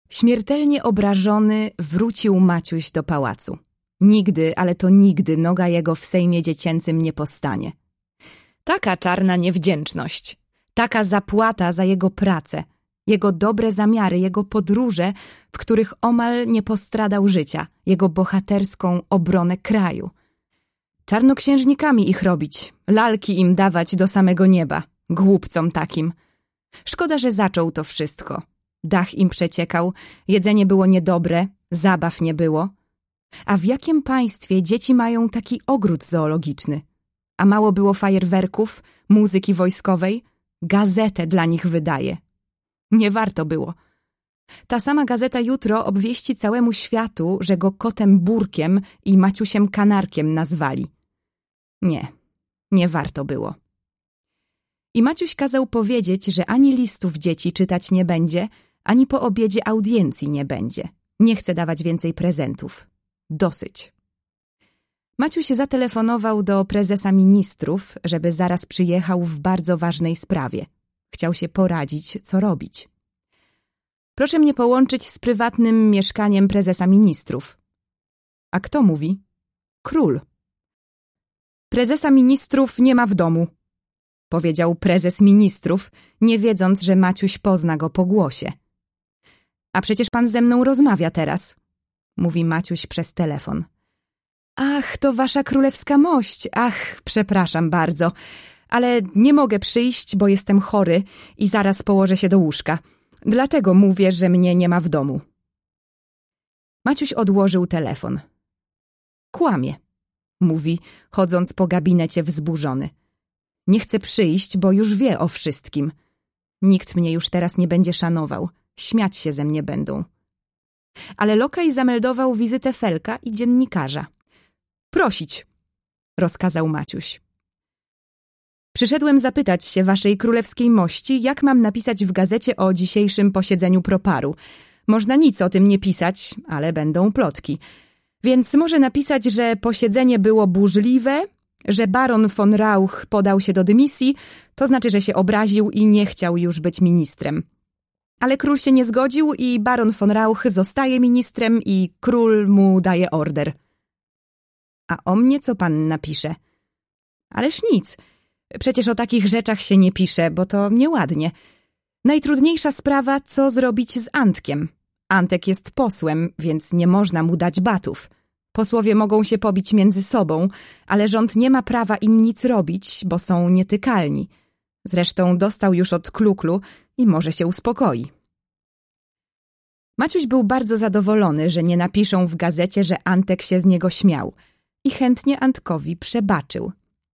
Śmiertelnie obrażony wrócił Maciuś do pałacu. Nigdy, ale to nigdy noga jego w sejmie dziecięcym nie postanie. Taka czarna niewdzięczność, taka zapłata za jego pracę, jego dobre zamiary, jego podróże, w których omal nie postradał życia, jego bohaterską obronę kraju. Czarnoksiężnikami ich robić, lalki im dawać do samego nieba, głupcom takim. Szkoda, że zaczął to wszystko. Dach im przeciekał, jedzenie było niedobre, zabaw nie było. A w jakim państwie dzieci mają taki ogród zoologiczny? A mało było fajerwerków, muzyki wojskowej? Gazetę dla nich wydaje. Nie warto było. Ta sama gazeta jutro obwieści całemu światu, że go kotem Burkiem i Maciusiem Kanarkiem nazwali. Nie warto było. I Maciuś kazał powiedzieć, że ani listów dzieci czytać nie będzie, ani po obiedzie audiencji nie będzie. Nie chce dawać więcej prezentów. Dosyć. Maciuś zatelefonował do prezesa ministrów, żeby zaraz przyjechał w bardzo ważnej sprawie. Chciał się poradzić, co robić. Proszę mnie połączyć z prywatnym mieszkaniem prezesa ministrów. A kto mówi? Król. Prezesa ministrów nie ma w domu, powiedział prezes ministrów, nie wiedząc, że Maciuś pozna go po głosie. A przecież pan ze mną rozmawia teraz, mówi Maciuś przez telefon. Ach, to wasza królewska mość, ach, przepraszam bardzo, ale nie mogę przyjść, bo jestem chory i zaraz położę się do łóżka. Dlatego mówię, że mnie nie ma w domu. Maciuś odłożył telefon. Kłamie, mówi, chodząc po gabinecie wzburzony. Nie chce przyjść, bo już wie o wszystkim. Nikt mnie już teraz nie będzie szanował. Śmiać się ze mnie będą. Ale lokaj zameldował wizytę Felka i dziennikarza. Prosić, rozkazał Maciuś. Przyszedłem zapytać się waszej królewskiej mości, jak mam napisać w gazecie o dzisiejszym posiedzeniu Proparu. Można nic o tym nie pisać, ale będą plotki. Więc może napisać, że posiedzenie było burzliwe, że baron von Rauch podał się do dymisji, to znaczy, że się obraził i nie chciał już być ministrem. Ale król się nie zgodził i baron von Rauch zostaje ministrem i król mu daje order. A o mnie co pan napisze? Ależ nic. Przecież o takich rzeczach się nie pisze, bo to nieładnie. Najtrudniejsza sprawa, co zrobić z Antkiem. Antek jest posłem, więc nie można mu dać batów. Posłowie mogą się pobić między sobą, ale rząd nie ma prawa im nic robić, bo są nietykalni. Zresztą dostał już od Kluklu i może się uspokoi. Maciuś był bardzo zadowolony, że nie napiszą w gazecie, że Antek się z niego śmiał i chętnie Antkowi przebaczył.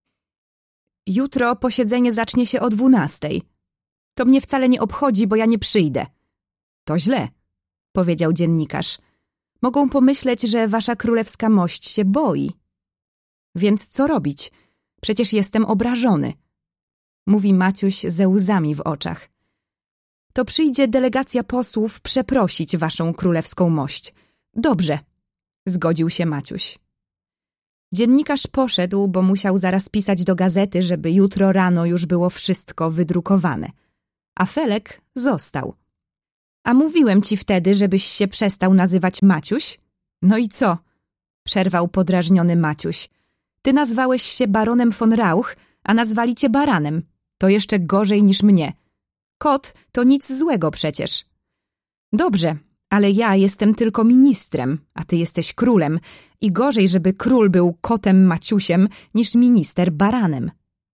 Jutro posiedzenie zacznie się o 12:00. To mnie wcale nie obchodzi, bo ja nie przyjdę. To źle, powiedział dziennikarz. Mogą pomyśleć, że wasza królewska mość się boi. Więc co robić? Przecież jestem obrażony, mówi Maciuś ze łzami w oczach. To przyjdzie delegacja posłów przeprosić waszą królewską mość. Dobrze, zgodził się Maciuś. Dziennikarz poszedł, bo musiał zaraz pisać do gazety, żeby jutro rano już było wszystko wydrukowane. A Felek został. A mówiłem ci wtedy, żebyś się przestał nazywać Maciuś? No i co? Przerwał podrażniony Maciuś. Ty nazwałeś się baronem von Rauch, a nazwali cię baranem. To jeszcze gorzej niż mnie. Kot to nic złego przecież. Dobrze, ale ja jestem tylko ministrem, a ty jesteś królem i gorzej, żeby król był kotem Maciusiem niż minister baranem.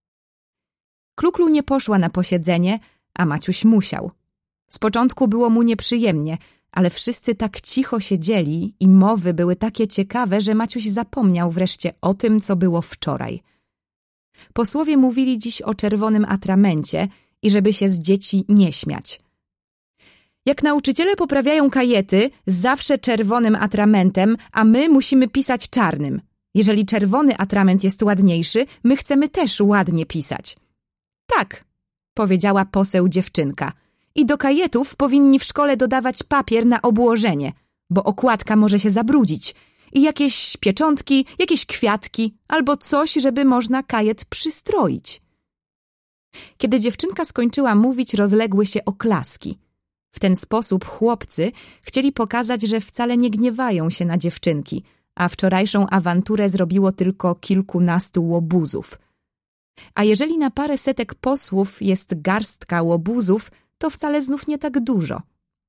Kluklu nie poszła na posiedzenie, a Maciuś musiał. Z początku było mu nieprzyjemnie, ale wszyscy tak cicho siedzieli i mowy były takie ciekawe, że Maciuś zapomniał wreszcie o tym, co było wczoraj. Posłowie mówili dziś o czerwonym atramencie i żeby się z dzieci nie śmiać. Jak nauczyciele poprawiają kajety, zawsze czerwonym atramentem, a my musimy pisać czarnym. Jeżeli czerwony atrament jest ładniejszy, my chcemy też ładnie pisać. Tak, powiedziała poseł dziewczynka. I do kajetów powinni w szkole dodawać papier na obłożenie, bo okładka może się zabrudzić. I jakieś pieczątki, jakieś kwiatki, albo coś, żeby można kajet przystroić. Kiedy dziewczynka skończyła mówić, rozległy się oklaski. W ten sposób chłopcy chcieli pokazać, że wcale nie gniewają się na dziewczynki, a wczorajszą awanturę zrobiło tylko kilkunastu łobuzów. A jeżeli na parę setek posłów jest garstka łobuzów, to wcale znów nie tak dużo.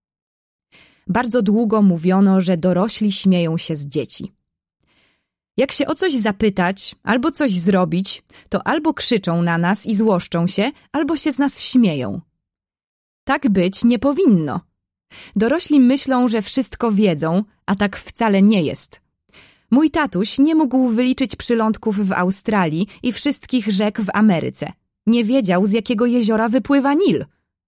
Bardzo długo mówiono, że dorośli śmieją się z dzieci. Jak się o coś zapytać albo coś zrobić, to albo krzyczą na nas i złoszczą się, albo się z nas śmieją. Tak być nie powinno. Dorośli myślą, że wszystko wiedzą, a tak wcale nie jest. Mój tatuś nie mógł wyliczyć przylądków w Australii i wszystkich rzek w Ameryce. Nie wiedział, z jakiego jeziora wypływa Nil.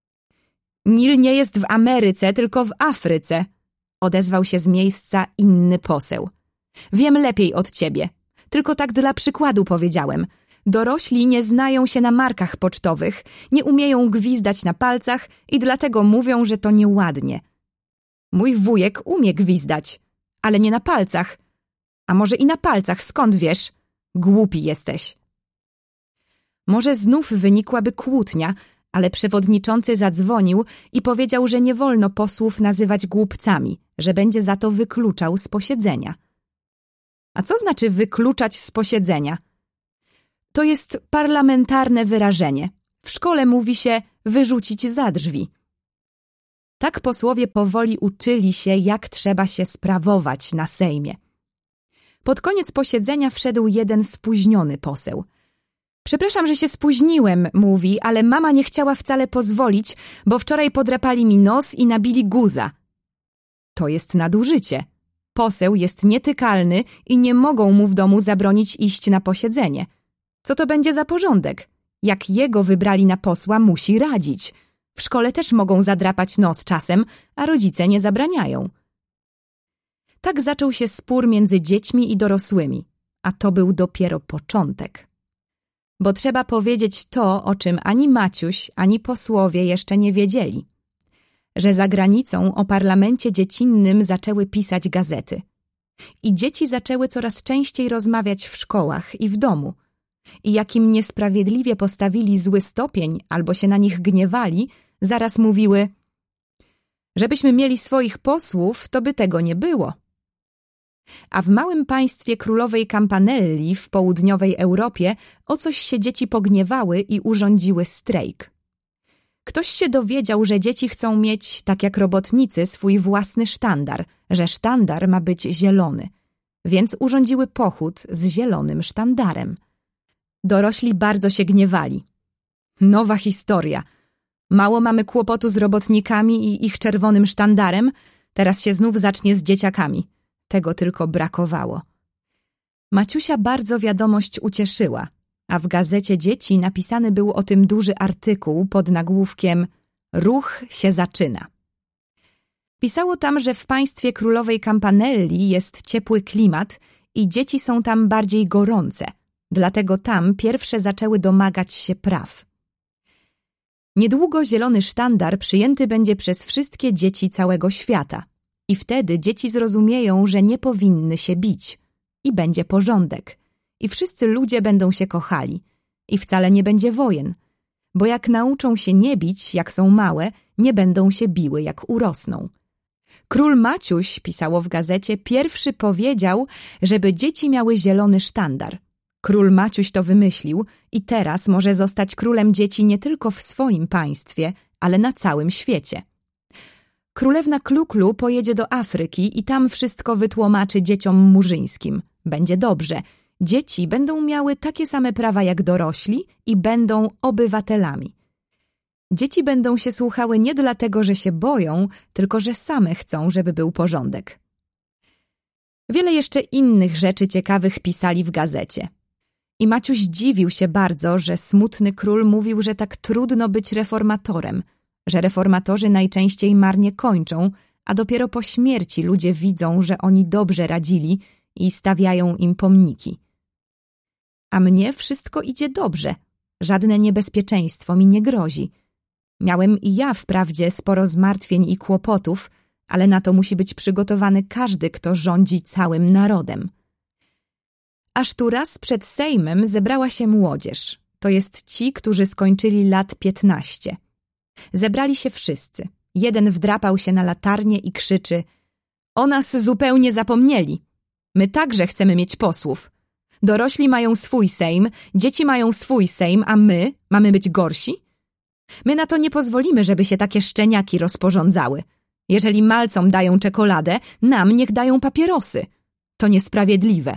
Nil nie jest w Ameryce, tylko w Afryce, odezwał się z miejsca inny poseł. Wiem lepiej od ciebie. Tylko tak dla przykładu powiedziałem. Dorośli nie znają się na markach pocztowych, nie umieją gwizdać na palcach i dlatego mówią, że to nieładnie. Mój wujek umie gwizdać, ale nie na palcach. A może i na palcach, skąd wiesz? Głupi jesteś. Może znów wynikłaby kłótnia, ale przewodniczący zadzwonił i powiedział, że nie wolno posłów nazywać głupcami, że będzie za to wykluczał z posiedzenia. A co znaczy wykluczać z posiedzenia? To jest parlamentarne wyrażenie. W szkole mówi się wyrzucić za drzwi. Tak posłowie powoli uczyli się, jak trzeba się sprawować na Sejmie. Pod koniec posiedzenia wszedł jeden spóźniony poseł. Przepraszam, że się spóźniłem, mówi, ale mama nie chciała wcale pozwolić, bo wczoraj podrapali mi nos i nabili guza. To jest nadużycie. Poseł jest nietykalny i nie mogą mu w domu zabronić iść na posiedzenie. Co to będzie za porządek? Jak jego wybrali na posła, musi radzić. W szkole też mogą zadrapać nos czasem, a rodzice nie zabraniają. Tak zaczął się spór między dziećmi i dorosłymi, a to był dopiero początek. Bo trzeba powiedzieć to, o czym ani Maciuś, ani posłowie jeszcze nie wiedzieli. Że za granicą o parlamencie dziecinnym zaczęły pisać gazety. I dzieci zaczęły coraz częściej rozmawiać w szkołach i w domu. I jak im niesprawiedliwie postawili zły stopień albo się na nich gniewali, zaraz mówiły: żebyśmy mieli swoich posłów, to by tego nie było. A w małym państwie królowej Campanelli w południowej Europie o coś się dzieci pogniewały i urządziły strajk. Ktoś się dowiedział, że dzieci chcą mieć, tak jak robotnicy, swój własny sztandar, że sztandar ma być zielony. Więc urządziły pochód z zielonym sztandarem. Dorośli bardzo się gniewali. Nowa historia. Mało mamy kłopotu z robotnikami i ich czerwonym sztandarem, teraz się znów zacznie z dzieciakami. Tego tylko brakowało. Maciusia bardzo wiadomość ucieszyła, a w gazecie dzieci napisany był o tym duży artykuł pod nagłówkiem „Ruch się zaczyna”. Pisało tam, że w państwie królowej Campanelli jest ciepły klimat i dzieci są tam bardziej gorące, dlatego tam pierwsze zaczęły domagać się praw. Niedługo zielony sztandar przyjęty będzie przez wszystkie dzieci całego świata i wtedy dzieci zrozumieją, że nie powinny się bić i będzie porządek i wszyscy ludzie będą się kochali i wcale nie będzie wojen, bo jak nauczą się nie bić, jak są małe, nie będą się biły, jak urosną. Król Maciuś, pisało w gazecie, pierwszy powiedział, żeby dzieci miały zielony sztandar. Król Maciuś to wymyślił i teraz może zostać królem dzieci nie tylko w swoim państwie, ale na całym świecie. Królewna Kluklu pojedzie do Afryki i tam wszystko wytłumaczy dzieciom murzyńskim. Będzie dobrze. Dzieci będą miały takie same prawa jak dorośli i będą obywatelami. Dzieci będą się słuchały nie dlatego, że się boją, tylko że same chcą, żeby był porządek. Wiele jeszcze innych rzeczy ciekawych pisali w gazecie. I Maciuś dziwił się bardzo, że smutny król mówił, że tak trudno być reformatorem, że reformatorzy najczęściej marnie kończą, a dopiero po śmierci ludzie widzą, że oni dobrze radzili i stawiają im pomniki. A mnie wszystko idzie dobrze, żadne niebezpieczeństwo mi nie grozi. Miałem i ja wprawdzie sporo zmartwień i kłopotów, ale na to musi być przygotowany każdy, kto rządzi całym narodem. Aż tu raz przed Sejmem zebrała się młodzież, to jest ci, którzy skończyli lat 15. Zebrali się wszyscy, Jeden wdrapał się na latarnię i krzyczy: o nas zupełnie zapomnieli. My także chcemy mieć posłów. Dorośli mają swój sejm, dzieci mają swój sejm, a my mamy być gorsi? My na to nie pozwolimy, żeby się takie szczeniaki rozporządzały. Jeżeli malcom dają czekoladę, nam niech dają papierosy. To niesprawiedliwe.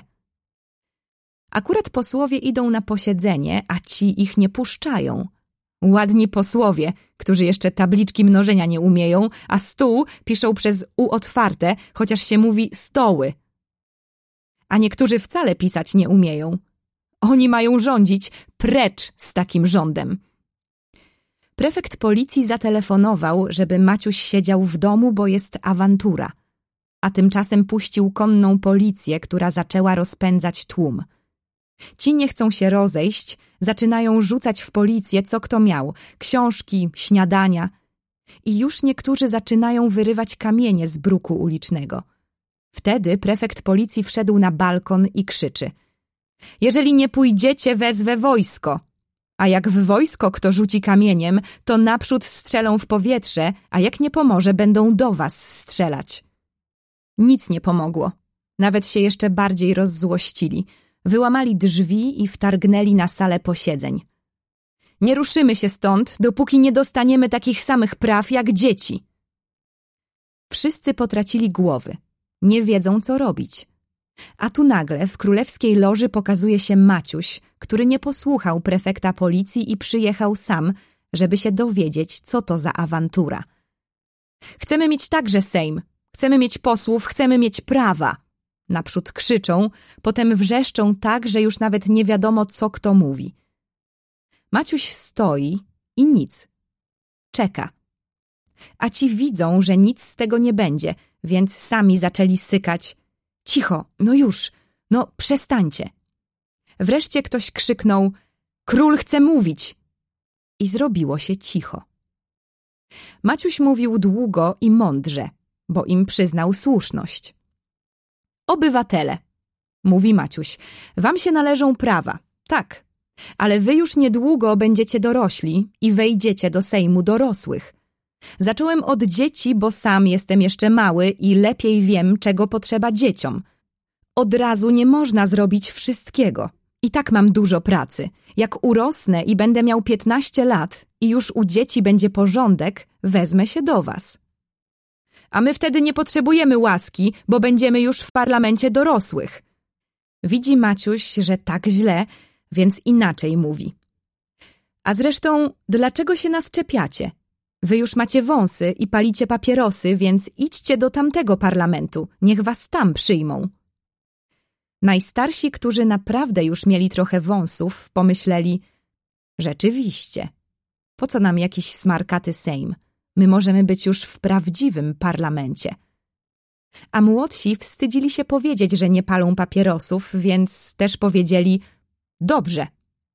Akurat posłowie idą na posiedzenie, a ci ich nie puszczają. Ładni posłowie, którzy jeszcze tabliczki mnożenia nie umieją, a stół piszą przez U otwarte, chociaż się mówi stoły. A niektórzy wcale pisać nie umieją. Oni mają rządzić, precz z takim rządem. Prefekt policji zatelefonował, żeby Maciuś siedział w domu, bo jest awantura. A tymczasem puścił konną policję, która zaczęła rozpędzać tłum. Ci nie chcą się rozejść, zaczynają rzucać w policję, co kto miał, książki, śniadania. I już niektórzy zaczynają wyrywać kamienie z bruku ulicznego. Wtedy prefekt policji wszedł na balkon i krzyczy: jeżeli nie pójdziecie, wezwę wojsko. A jak w wojsko kto rzuci kamieniem, to naprzód strzelą w powietrze, a jak nie pomoże, będą do was strzelać. Nic nie pomogło. Nawet się jeszcze bardziej rozzłościli. Wyłamali drzwi i wtargnęli na salę posiedzeń. Nie ruszymy się stąd, dopóki nie dostaniemy takich samych praw jak dzieci. Wszyscy potracili głowy. Nie wiedzą, co robić. A tu nagle w królewskiej loży pokazuje się Maciuś, który nie posłuchał prefekta policji i przyjechał sam, żeby się dowiedzieć, co to za awantura. Chcemy mieć także sejm, chcemy mieć posłów, chcemy mieć prawa. Naprzód krzyczą, potem wrzeszczą tak, że już nawet nie wiadomo, co kto mówi. Maciuś stoi i nic. Czeka. A ci widzą, że nic z tego nie będzie, więc sami zaczęli sykać: cicho, no już, no przestańcie. Wreszcie ktoś krzyknął: król chce mówić. I zrobiło się cicho. Maciuś mówił długo i mądrze, bo im przyznał słuszność. Obywatele, mówi Maciuś, wam się należą prawa, tak, ale wy już niedługo będziecie dorośli i wejdziecie do Sejmu dorosłych. Zacząłem od dzieci, bo sam jestem jeszcze mały i lepiej wiem, czego potrzeba dzieciom. Od razu nie można zrobić wszystkiego. I tak mam dużo pracy. Jak urosnę i będę miał 15 lat i już u dzieci będzie porządek, wezmę się do was. A my wtedy nie potrzebujemy łaski, bo będziemy już w parlamencie dorosłych. Widzi Maciuś, że tak źle, więc inaczej mówi. A zresztą, dlaczego się nas czepiacie? Wy już macie wąsy i palicie papierosy, więc idźcie do tamtego parlamentu, niech was tam przyjmą. Najstarsi, którzy naprawdę już mieli trochę wąsów, pomyśleli: rzeczywiście, po co nam jakiś smarkaty sejm? My możemy być już w prawdziwym parlamencie. A młodsi wstydzili się powiedzieć, że nie palą papierosów, więc też powiedzieli: dobrze.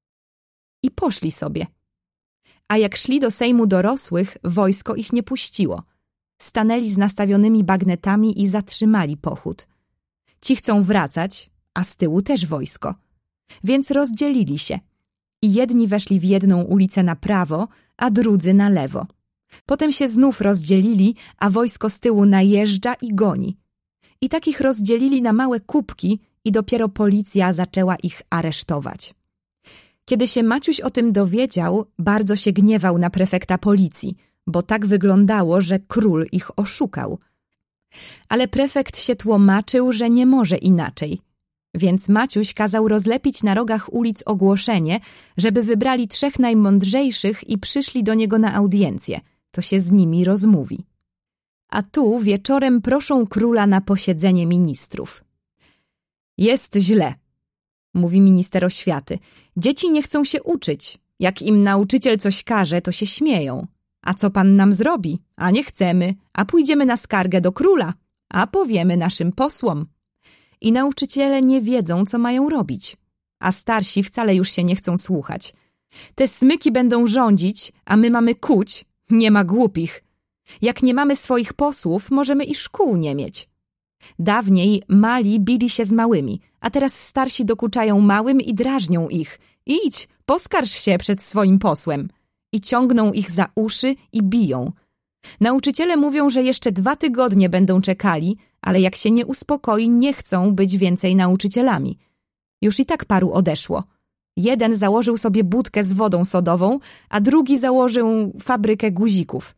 I poszli sobie. A jak szli do Sejmu dorosłych, wojsko ich nie puściło. Stanęli z nastawionymi bagnetami i zatrzymali pochód. Ci chcą wracać, a z tyłu też wojsko. Więc rozdzielili się. I jedni weszli w jedną ulicę na prawo, a drudzy na lewo. Potem się znów rozdzielili, a wojsko z tyłu najeżdża i goni. I tak ich rozdzielili na małe kubki i dopiero policja zaczęła ich aresztować. Kiedy się Maciuś o tym dowiedział, bardzo się gniewał na prefekta policji, bo tak wyglądało, że król ich oszukał. Ale prefekt się tłumaczył, że nie może inaczej. Więc Maciuś kazał rozlepić na rogach ulic ogłoszenie, żeby wybrali 3 najmądrzejszych i przyszli do niego na audiencję. To się z nimi rozmówi. A tu wieczorem proszą króla na posiedzenie ministrów. Jest źle, mówi minister oświaty. Dzieci nie chcą się uczyć. Jak im nauczyciel coś każe, to się śmieją. A co pan nam zrobi? A nie chcemy. A pójdziemy na skargę do króla. A powiemy naszym posłom. I nauczyciele nie wiedzą, co mają robić. A starsi wcale już się nie chcą słuchać. Te smyki będą rządzić, a my mamy kuć. Nie ma głupich. Jak nie mamy swoich posłów, możemy i szkół nie mieć. Dawniej mali bili się z małymi, a teraz starsi dokuczają małym i drażnią ich. Idź, poskarż się przed swoim posłem. I ciągną ich za uszy i biją. Nauczyciele mówią, że jeszcze 2 tygodnie będą czekali, ale jak się nie uspokoi, nie chcą być więcej nauczycielami. Już i tak paru odeszło. Jeden założył sobie budkę z wodą sodową, a drugi założył fabrykę guzików.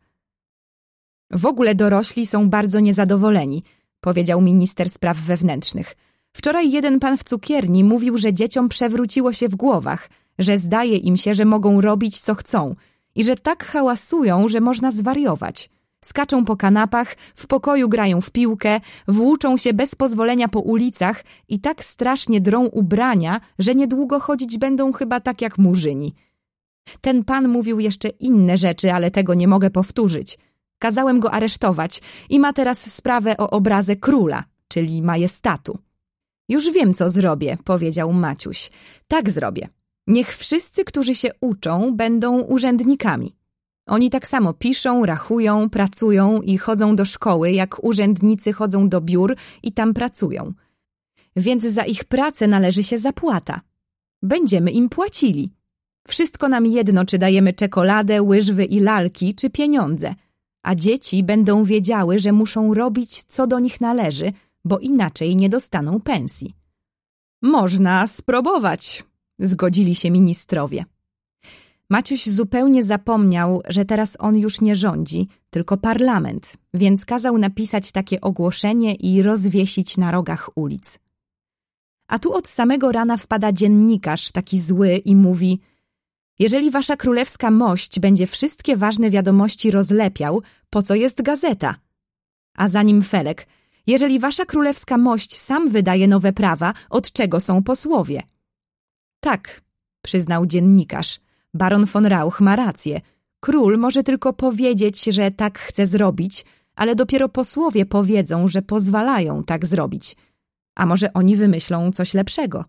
W ogóle dorośli są bardzo niezadowoleni, powiedział minister spraw wewnętrznych. Wczoraj jeden pan w cukierni mówił, że dzieciom przewróciło się w głowach, że zdaje im się, że mogą robić co chcą i że tak hałasują, że można zwariować. Skaczą po kanapach, w pokoju grają w piłkę, włóczą się bez pozwolenia po ulicach i tak strasznie drą ubrania, że niedługo chodzić będą chyba tak jak murzyni. Ten pan mówił jeszcze inne rzeczy, ale tego nie mogę powtórzyć. Kazałem go aresztować i ma teraz sprawę o obrazę króla, czyli majestatu. Już wiem, co zrobię, powiedział Maciuś. Tak zrobię. Niech wszyscy, którzy się uczą, będą urzędnikami. Oni tak samo piszą, rachują, pracują i chodzą do szkoły, jak urzędnicy chodzą do biur i tam pracują. Więc za ich pracę należy się zapłata. Będziemy im płacili. Wszystko nam jedno, czy dajemy czekoladę, łyżwy i lalki, czy pieniądze. A dzieci będą wiedziały, że muszą robić, co do nich należy, bo inaczej nie dostaną pensji. Można spróbować, zgodzili się ministrowie. Maciuś zupełnie zapomniał, że teraz on już nie rządzi, tylko parlament, więc kazał napisać takie ogłoszenie i rozwiesić na rogach ulic. A tu od samego rana wpada dziennikarz, taki zły, i mówi: jeżeli wasza królewska mość będzie wszystkie ważne wiadomości rozlepiał, po co jest gazeta? A za nim Felek: jeżeli wasza królewska mość sam wydaje nowe prawa, od czego są posłowie? Tak, przyznał dziennikarz, baron von Rauch ma rację. Król może tylko powiedzieć, że tak chce zrobić, ale dopiero posłowie powiedzą, że pozwalają tak zrobić. A może oni wymyślą coś lepszego?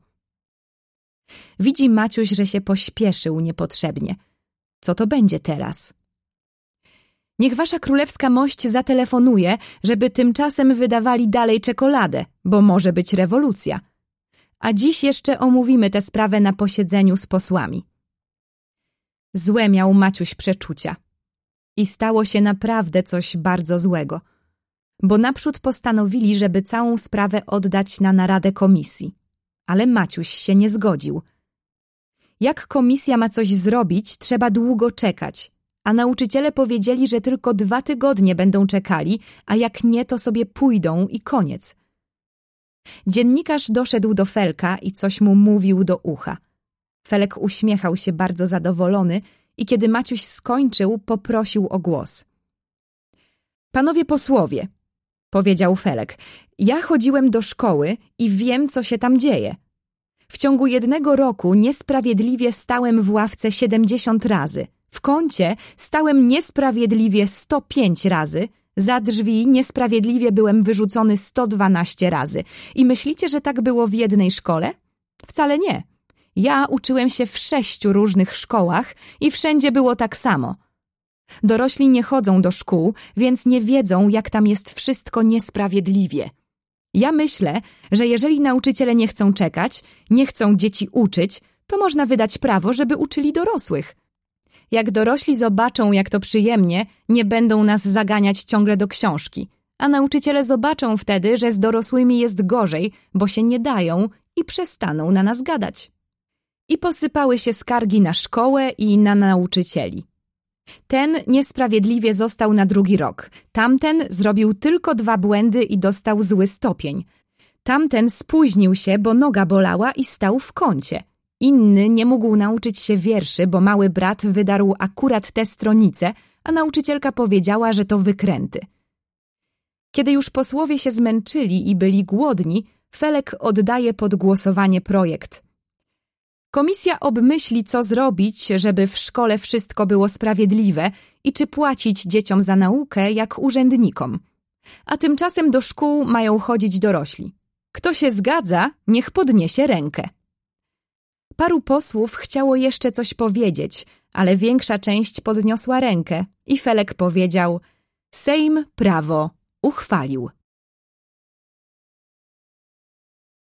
Widzi Maciuś, że się pośpieszył niepotrzebnie. Co to będzie teraz? Niech wasza królewska mość zatelefonuje, żeby tymczasem wydawali dalej czekoladę, bo może być rewolucja. A dziś jeszcze omówimy tę sprawę na posiedzeniu z posłami. Złe miał Maciuś przeczucia. I stało się naprawdę coś bardzo złego. Bo naprzód postanowili, żeby całą sprawę oddać na naradę komisji. Ale Maciuś się nie zgodził. Jak komisja ma coś zrobić, trzeba długo czekać. A nauczyciele powiedzieli, że tylko 2 tygodnie będą czekali, a jak nie, to sobie pójdą i koniec. Dziennikarz doszedł do Felka i coś mu mówił do ucha. Felek uśmiechał się bardzo zadowolony i kiedy Maciuś skończył, poprosił o głos. Panowie posłowie, powiedział Felek, ja chodziłem do szkoły i wiem, co się tam dzieje. W ciągu 1 roku niesprawiedliwie stałem w ławce 70 razy, w kącie stałem niesprawiedliwie 105 razy, za drzwi niesprawiedliwie byłem wyrzucony 112 razy. I myślicie, że tak było w jednej szkole? Wcale nie. Ja uczyłem się w 6 różnych szkołach i wszędzie było tak samo. Dorośli nie chodzą do szkół, więc nie wiedzą, jak tam jest wszystko niesprawiedliwie. Ja myślę, że jeżeli nauczyciele nie chcą czekać, nie chcą dzieci uczyć, to można wydać prawo, żeby uczyli dorosłych. Jak dorośli zobaczą, jak to przyjemnie, nie będą nas zaganiać ciągle do książki. A nauczyciele zobaczą wtedy, że z dorosłymi jest gorzej, bo się nie dają i przestaną na nas gadać. I posypały się skargi na szkołę i na nauczycieli. Ten niesprawiedliwie został na 2. rok. Tamten zrobił tylko 2 błędy i dostał zły stopień. Tamten spóźnił się, bo noga bolała i stał w kącie. Inny nie mógł nauczyć się wierszy, bo mały brat wydarł akurat tę stronicę, a nauczycielka powiedziała, że to wykręty. Kiedy już posłowie się zmęczyli i byli głodni, Felek oddaje pod głosowanie projekt. Komisja obmyśli, co zrobić, żeby w szkole wszystko było sprawiedliwe i czy płacić dzieciom za naukę jak urzędnikom. A tymczasem do szkół mają chodzić dorośli. Kto się zgadza, niech podniesie rękę. Paru posłów chciało jeszcze coś powiedzieć, ale większa część podniosła rękę i Felek powiedział: Sejm prawo uchwalił.